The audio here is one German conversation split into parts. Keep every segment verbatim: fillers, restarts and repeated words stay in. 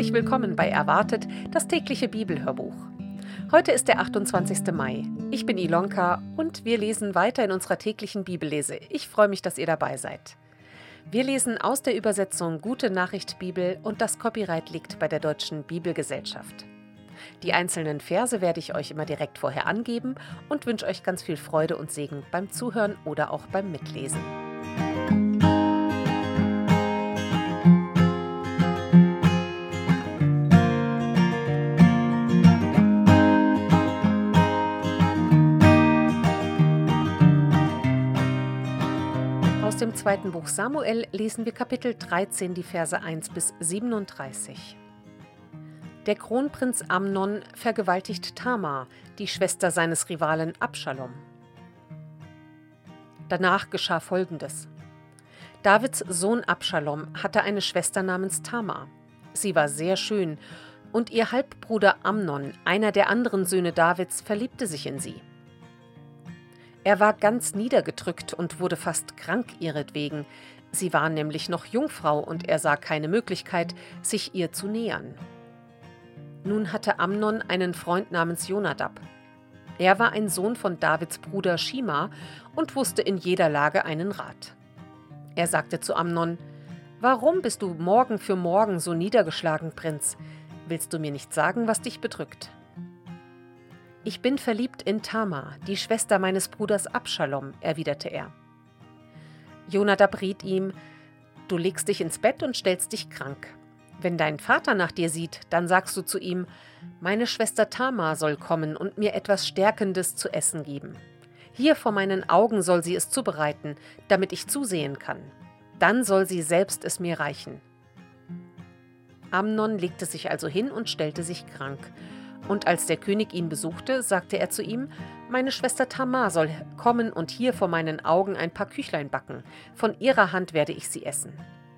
Herzlich willkommen bei Erwartet, das tägliche Bibelhörbuch. Heute ist der achtundzwanzigste Mai. Ich bin Ilonka und wir lesen weiter in unserer täglichen Bibellese. Ich freue mich, dass ihr dabei seid. Wir lesen aus der Übersetzung Gute Nachricht Bibel und das Copyright liegt bei der Deutschen Bibelgesellschaft. Die einzelnen Verse werde ich euch immer direkt vorher angeben und wünsche euch ganz viel Freude und Segen beim Zuhören oder auch beim Mitlesen. Aus dem zweiten Buch Samuel lesen wir Kapitel dreizehn, die Verse eins bis siebenunddreißig. Der Kronprinz Amnon vergewaltigt Tamar, die Schwester seines Rivalen Abschalom. Danach geschah Folgendes. Davids Sohn Abschalom hatte eine Schwester namens Tamar. Sie war sehr schön und ihr Halbbruder Amnon, einer der anderen Söhne Davids, verliebte sich in sie. Er war ganz niedergedrückt und wurde fast krank ihretwegen. Sie war nämlich noch Jungfrau und er sah keine Möglichkeit, sich ihr zu nähern. Nun hatte Amnon einen Freund namens Jonadab. Er war ein Sohn von Davids Bruder Schima und wusste in jeder Lage einen Rat. Er sagte zu Amnon: »Warum bist du morgen für morgen so niedergeschlagen, Prinz? Willst du mir nicht sagen, was dich bedrückt?« »Ich bin verliebt in Tamar, die Schwester meines Bruders Abschalom«, erwiderte er. Jonadab riet ihm: »Du legst dich ins Bett und stellst dich krank. Wenn dein Vater nach dir sieht, dann sagst du zu ihm: Meine Schwester Tamar soll kommen und mir etwas Stärkendes zu essen geben. Hier vor meinen Augen soll sie es zubereiten, damit ich zusehen kann. Dann soll sie selbst es mir reichen.« Amnon legte sich also hin und stellte sich krank. Und als der König ihn besuchte, sagte er zu ihm: »Meine Schwester Tamar soll kommen und hier vor meinen Augen ein paar Küchlein backen. Von ihrer Hand werde ich sie essen.«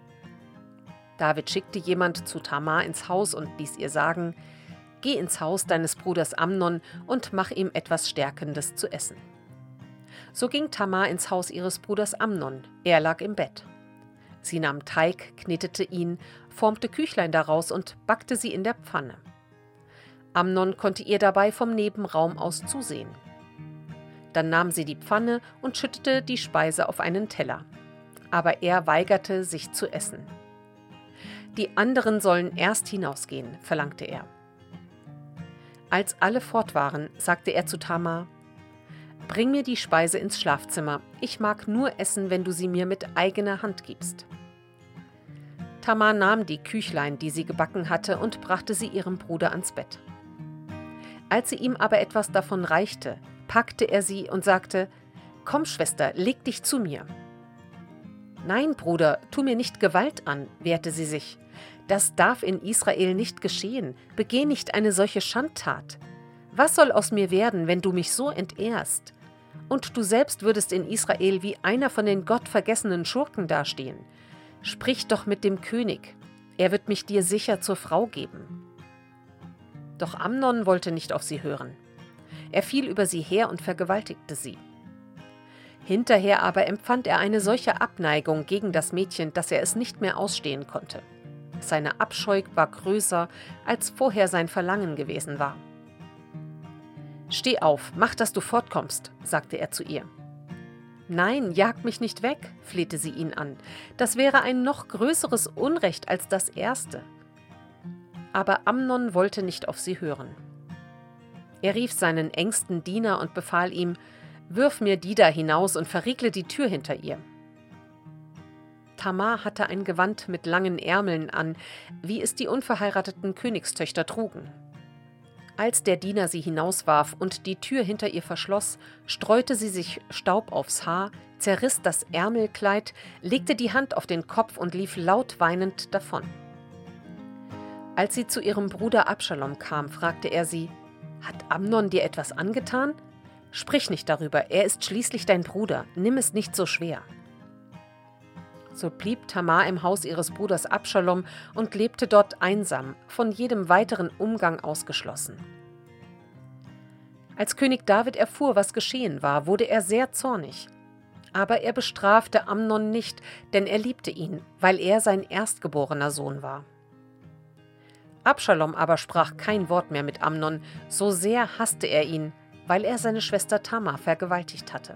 David schickte jemand zu Tamar ins Haus und ließ ihr sagen: »Geh ins Haus deines Bruders Amnon und mach ihm etwas Stärkendes zu essen.« So ging Tamar ins Haus ihres Bruders Amnon. Er lag im Bett. Sie nahm Teig, knetete ihn, formte Küchlein daraus und backte sie in der Pfanne. Amnon konnte ihr dabei vom Nebenraum aus zusehen. Dann nahm sie die Pfanne und schüttete die Speise auf einen Teller. Aber er weigerte, sich zu essen. »Die anderen sollen erst hinausgehen«, verlangte er. Als alle fort waren, sagte er zu Tamar: »Bring mir die Speise ins Schlafzimmer. Ich mag nur essen, wenn du sie mir mit eigener Hand gibst.« Tamar nahm die Küchlein, die sie gebacken hatte, und brachte sie ihrem Bruder ans Bett. Als sie ihm aber etwas davon reichte, packte er sie und sagte: »Komm, Schwester, leg dich zu mir.« »Nein, Bruder, tu mir nicht Gewalt an«, wehrte sie sich. »Das darf in Israel nicht geschehen. Begeh nicht eine solche Schandtat. Was soll aus mir werden, wenn du mich so entehrst? Und du selbst würdest in Israel wie einer von den gottvergessenen Schurken dastehen. Sprich doch mit dem König. Er wird mich dir sicher zur Frau geben.« Doch Amnon wollte nicht auf sie hören. Er fiel über sie her und vergewaltigte sie. Hinterher aber empfand er eine solche Abneigung gegen das Mädchen, dass er es nicht mehr ausstehen konnte. Seine Abscheu war größer, als vorher sein Verlangen gewesen war. »Steh auf, mach, dass du fortkommst«, sagte er zu ihr. »Nein, jag mich nicht weg«, flehte sie ihn an. »Das wäre ein noch größeres Unrecht als das erste.« Aber Amnon wollte nicht auf sie hören. Er rief seinen engsten Diener und befahl ihm: »Wirf mir die da hinaus und verriegle die Tür hinter ihr.« Tamar hatte ein Gewand mit langen Ärmeln an, wie es die unverheirateten Königstöchter trugen. Als der Diener sie hinauswarf und die Tür hinter ihr verschloss, streute sie sich Staub aufs Haar, zerriss das Ärmelkleid, legte die Hand auf den Kopf und lief laut weinend davon. Als sie zu ihrem Bruder Abschalom kam, fragte er sie: »Hat Amnon dir etwas angetan? Sprich nicht darüber, er ist schließlich dein Bruder, nimm es nicht so schwer.« So blieb Tamar im Haus ihres Bruders Abschalom und lebte dort einsam, von jedem weiteren Umgang ausgeschlossen. Als König David erfuhr, was geschehen war, wurde er sehr zornig. Aber er bestrafte Amnon nicht, denn er liebte ihn, weil er sein erstgeborener Sohn war. Abschalom aber sprach kein Wort mehr mit Amnon, so sehr hasste er ihn, weil er seine Schwester Tamar vergewaltigt hatte.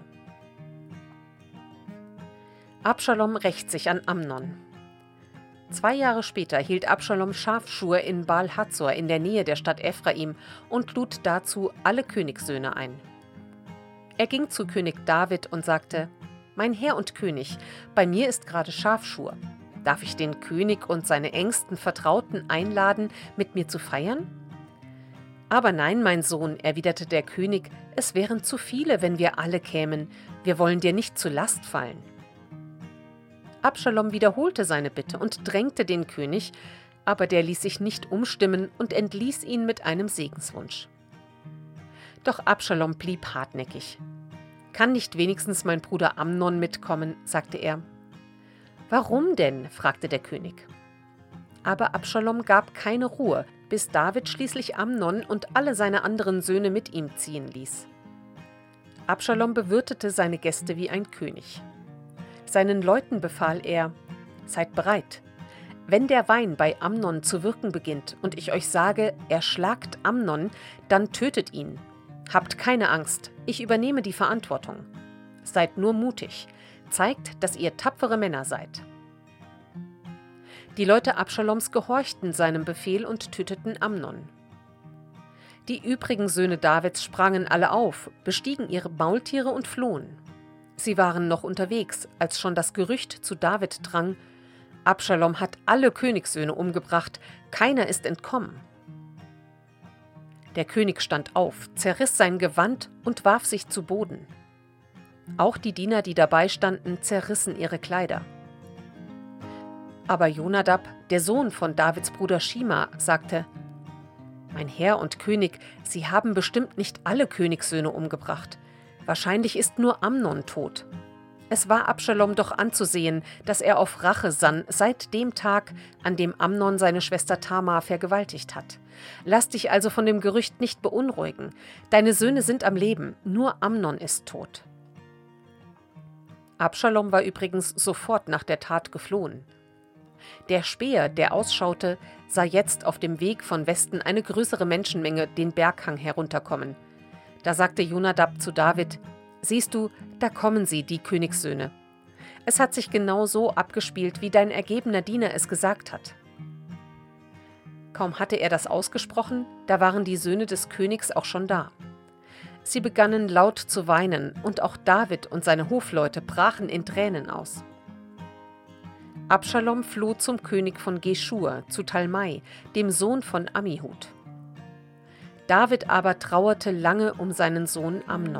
Abschalom rächt sich an Amnon. Zwei Jahre später hielt Abschalom Schafschur in Baal-Hazor in der Nähe der Stadt Ephraim und lud dazu alle Königssöhne ein. Er ging zu König David und sagte: »Mein Herr und König, bei mir ist gerade Schafschur. Darf ich den König und seine engsten Vertrauten einladen, mit mir zu feiern?« »Aber nein, mein Sohn«, erwiderte der König, »es wären zu viele, wenn wir alle kämen. Wir wollen dir nicht zur Last fallen.« Abschalom wiederholte seine Bitte und drängte den König, aber der ließ sich nicht umstimmen und entließ ihn mit einem Segenswunsch. Doch Abschalom blieb hartnäckig. »Kann nicht wenigstens mein Bruder Amnon mitkommen?«, sagte er. »Warum denn?«, fragte der König. Aber Abschalom gab keine Ruhe, bis David schließlich Amnon und alle seine anderen Söhne mit ihm ziehen ließ. Abschalom bewirtete seine Gäste wie ein König. Seinen Leuten befahl er: »Seid bereit. Wenn der Wein bei Amnon zu wirken beginnt und ich euch sage, erschlagt Amnon, dann tötet ihn. Habt keine Angst, ich übernehme die Verantwortung. Seid nur mutig, zeigt, dass ihr tapfere Männer seid.« Die Leute Abschaloms gehorchten seinem Befehl und töteten Amnon. Die übrigen Söhne Davids sprangen alle auf, bestiegen ihre Maultiere und flohen. Sie waren noch unterwegs, als schon das Gerücht zu David drang: Abschalom hat alle Königssöhne umgebracht, keiner ist entkommen. Der König stand auf, zerriss sein Gewand und warf sich zu Boden. Auch die Diener, die dabei standen, zerrissen ihre Kleider. Aber Jonadab, der Sohn von Davids Bruder Schima, sagte: »Mein Herr und König, Sie haben bestimmt nicht alle Königssöhne umgebracht. Wahrscheinlich ist nur Amnon tot. Es war Abschalom doch anzusehen, dass er auf Rache sann seit dem Tag, an dem Amnon seine Schwester Tamar vergewaltigt hat. Lass dich also von dem Gerücht nicht beunruhigen. Deine Söhne sind am Leben, nur Amnon ist tot.« Abschalom war übrigens sofort nach der Tat geflohen. Der Späher, der ausschaute, sah jetzt auf dem Weg von Westen eine größere Menschenmenge den Berghang herunterkommen. Da sagte Jonadab zu David: »Siehst du, da kommen sie, die Königssöhne. Es hat sich genau so abgespielt, wie dein ergebener Diener es gesagt hat.« Kaum hatte er das ausgesprochen, da waren die Söhne des Königs auch schon da. Sie begannen laut zu weinen, und auch David und seine Hofleute brachen in Tränen aus. Abschalom floh zum König von Geschur, zu Talmai, dem Sohn von Ammihud. David aber trauerte lange um seinen Sohn Amnon.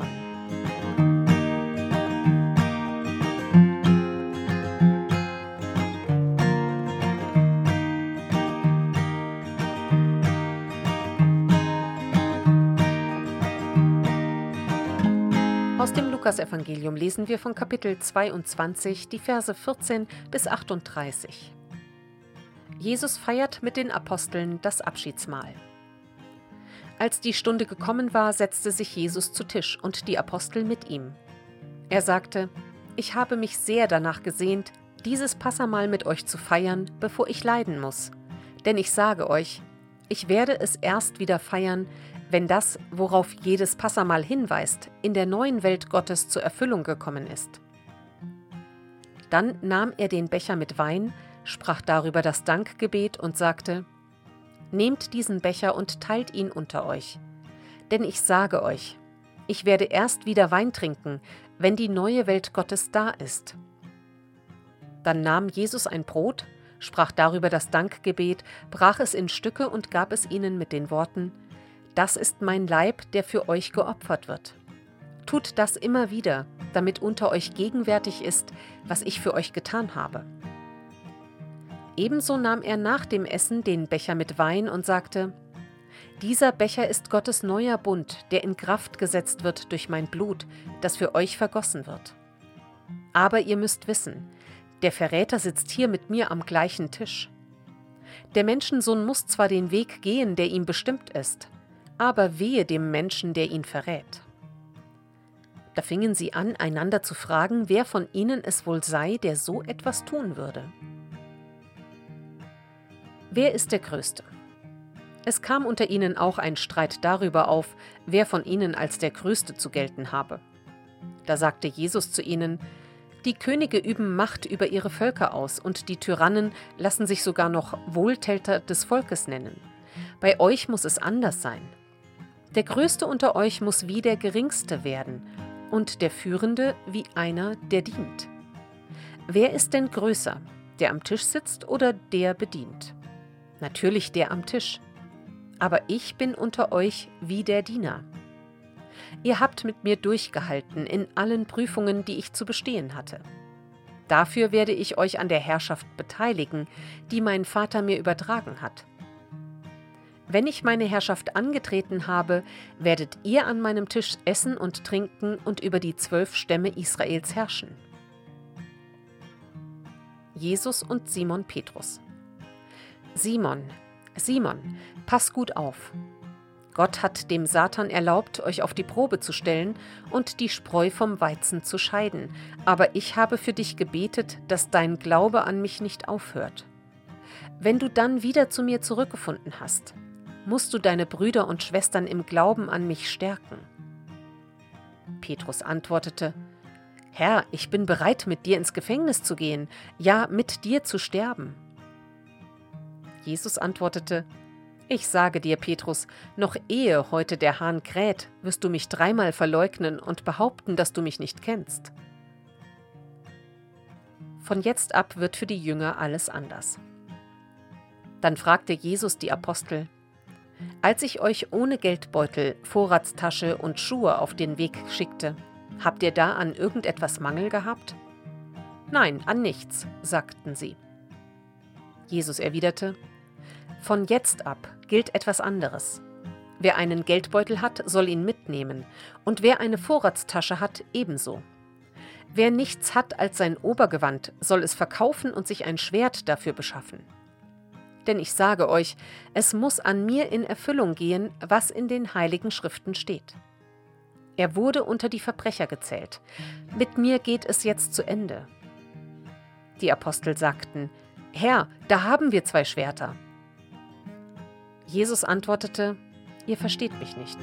Aus dem Lukasevangelium lesen wir von Kapitel zweiundzwanzig, die Verse vierzehn bis achtunddreißig. Jesus feiert mit den Aposteln das Abschiedsmahl. Als die Stunde gekommen war, setzte sich Jesus zu Tisch und die Apostel mit ihm. Er sagte: »Ich habe mich sehr danach gesehnt, dieses Passamahl mit euch zu feiern, bevor ich leiden muss. Denn ich sage euch, ich werde es erst wieder feiern, wenn das, worauf jedes Passamahl hinweist, in der neuen Welt Gottes zur Erfüllung gekommen ist.« Dann nahm er den Becher mit Wein, sprach darüber das Dankgebet und sagte: »Nehmt diesen Becher und teilt ihn unter euch. Denn ich sage euch, ich werde erst wieder Wein trinken, wenn die neue Welt Gottes da ist.« Dann nahm Jesus ein Brot, sprach darüber das Dankgebet, brach es in Stücke und gab es ihnen mit den Worten: »Das ist mein Leib, der für euch geopfert wird. Tut das immer wieder, damit unter euch gegenwärtig ist, was ich für euch getan habe.« Ebenso nahm er nach dem Essen den Becher mit Wein und sagte: »Dieser Becher ist Gottes neuer Bund, der in Kraft gesetzt wird durch mein Blut, das für euch vergossen wird. Aber ihr müsst wissen, der Verräter sitzt hier mit mir am gleichen Tisch. Der Menschensohn muss zwar den Weg gehen, der ihm bestimmt ist, aber wehe dem Menschen, der ihn verrät.« Da fingen sie an, einander zu fragen, wer von ihnen es wohl sei, der so etwas tun würde. Wer ist der Größte? Es kam unter ihnen auch ein Streit darüber auf, wer von ihnen als der Größte zu gelten habe. Da sagte Jesus zu ihnen: Die Könige üben Macht über ihre Völker aus, und die Tyrannen lassen sich sogar noch Wohltäter des Volkes nennen. Bei euch muss es anders sein. Der Größte unter euch muss wie der Geringste werden, und der Führende wie einer, der dient. Wer ist denn größer, der am Tisch sitzt oder der bedient? Natürlich der am Tisch. Aber ich bin unter euch wie der Diener. Ihr habt mit mir durchgehalten in allen Prüfungen, die ich zu bestehen hatte. Dafür werde ich euch an der Herrschaft beteiligen, die mein Vater mir übertragen hat. Wenn ich meine Herrschaft angetreten habe, werdet ihr an meinem Tisch essen und trinken und über die zwölf Stämme Israels herrschen. Jesus und Simon Petrus. Simon, Simon, pass gut auf. Gott hat dem Satan erlaubt, euch auf die Probe zu stellen und die Spreu vom Weizen zu scheiden. Aber ich habe für dich gebetet, dass dein Glaube an mich nicht aufhört. Wenn du dann wieder zu mir zurückgefunden hast, musst du deine Brüder und Schwestern im Glauben an mich stärken. Petrus antwortete: Herr, ich bin bereit, mit dir ins Gefängnis zu gehen, ja, mit dir zu sterben. Jesus antwortete: Ich sage dir, Petrus, noch ehe heute der Hahn kräht, wirst du mich dreimal verleugnen und behaupten, dass du mich nicht kennst. Von jetzt ab wird für die Jünger alles anders. Dann fragte Jesus die Apostel: Als ich euch ohne Geldbeutel, Vorratstasche und Schuhe auf den Weg schickte, habt ihr da an irgendetwas Mangel gehabt? Nein, an nichts, sagten sie. Jesus erwiderte: Von jetzt ab gilt etwas anderes. Wer einen Geldbeutel hat, soll ihn mitnehmen, und wer eine Vorratstasche hat, ebenso. Wer nichts hat als sein Obergewand, soll es verkaufen und sich ein Schwert dafür beschaffen. Denn ich sage euch, es muss an mir in Erfüllung gehen, was in den Heiligen Schriften steht. Er wurde unter die Verbrecher gezählt. Mit mir geht es jetzt zu Ende. Die Apostel sagten: Herr, da haben wir zwei Schwerter. Jesus antwortete: Ihr versteht mich nicht.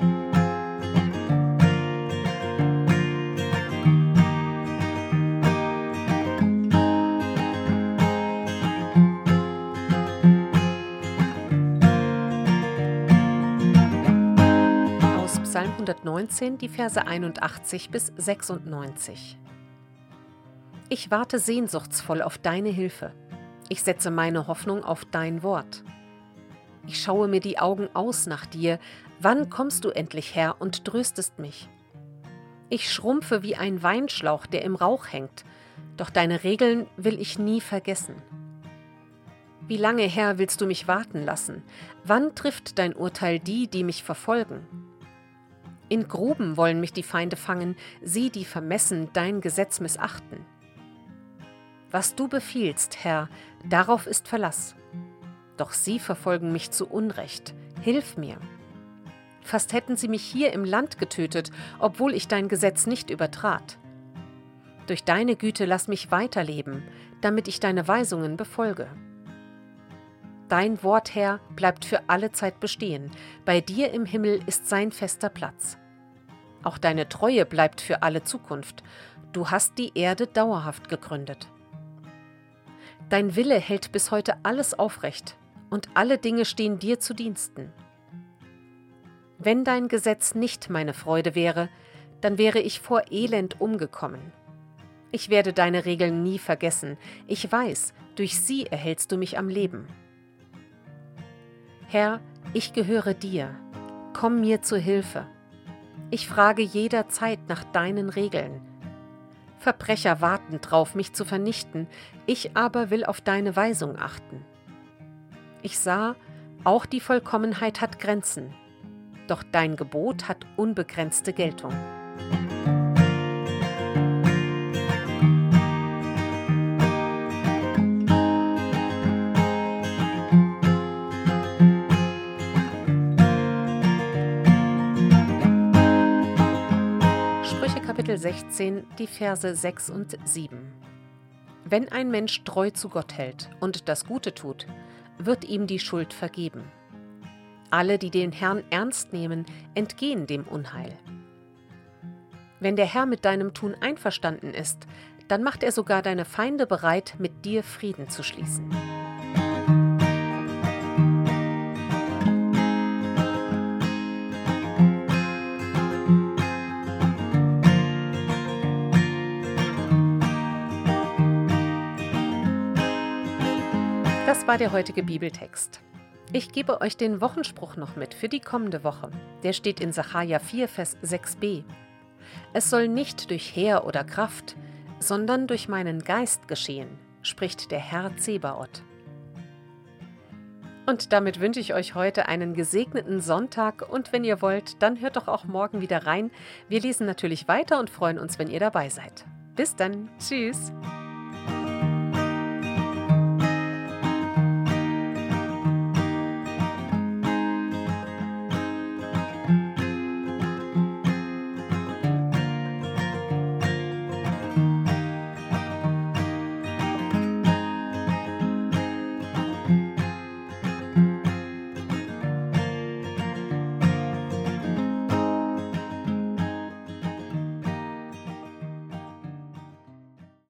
Aus Psalm hundertneunzehn, die Verse einundachtzig bis sechsundneunzig. Ich warte sehnsuchtsvoll auf deine Hilfe. Ich setze meine Hoffnung auf dein Wort. Ich schaue mir die Augen aus nach dir. Wann kommst du endlich her und tröstest mich? Ich schrumpfe wie ein Weinschlauch, der im Rauch hängt, doch deine Regeln will ich nie vergessen. Wie lange, Herr, willst du mich warten lassen? Wann trifft dein Urteil die, die mich verfolgen? In Gruben wollen mich die Feinde fangen, sie, die vermessen dein Gesetz missachten. Was du befiehlst, Herr, darauf ist Verlass. Doch sie verfolgen mich zu Unrecht. Hilf mir. Fast hätten sie mich hier im Land getötet, obwohl ich dein Gesetz nicht übertrat. Durch deine Güte lass mich weiterleben, damit ich deine Weisungen befolge. Dein Wort, Herr, bleibt für alle Zeit bestehen. Bei dir im Himmel ist sein fester Platz. Auch deine Treue bleibt für alle Zukunft. Du hast die Erde dauerhaft gegründet. Dein Wille hält bis heute alles aufrecht, und alle Dinge stehen dir zu Diensten. Wenn dein Gesetz nicht meine Freude wäre, dann wäre ich vor Elend umgekommen. Ich werde deine Regeln nie vergessen. Ich weiß, durch sie erhältst du mich am Leben. Herr, ich gehöre dir. Komm mir zu Hilfe. Ich frage jederzeit nach deinen Regeln. Verbrecher warten drauf, mich zu vernichten. Ich aber will auf deine Weisung achten. Ich sah, auch die Vollkommenheit hat Grenzen, doch dein Gebot hat unbegrenzte Geltung. Sprüche Kapitel sechzehn, die Verse sechs und sieben. Wenn ein Mensch treu zu Gott hält und das Gute tut, wird ihm die Schuld vergeben. Alle, die den Herrn ernst nehmen, entgehen dem Unheil. Wenn der Herr mit deinem Tun einverstanden ist, dann macht er sogar deine Feinde bereit, mit dir Frieden zu schließen. Das war der heutige Bibeltext. Ich gebe euch den Wochenspruch noch mit für die kommende Woche. Der steht in Sacharja vier, Vers sechs b. Es soll nicht durch Heer oder Kraft, sondern durch meinen Geist geschehen, spricht der Herr Zebaoth. Und damit wünsche ich euch heute einen gesegneten Sonntag und wenn ihr wollt, dann hört doch auch morgen wieder rein. Wir lesen natürlich weiter und freuen uns, wenn ihr dabei seid. Bis dann. Tschüss.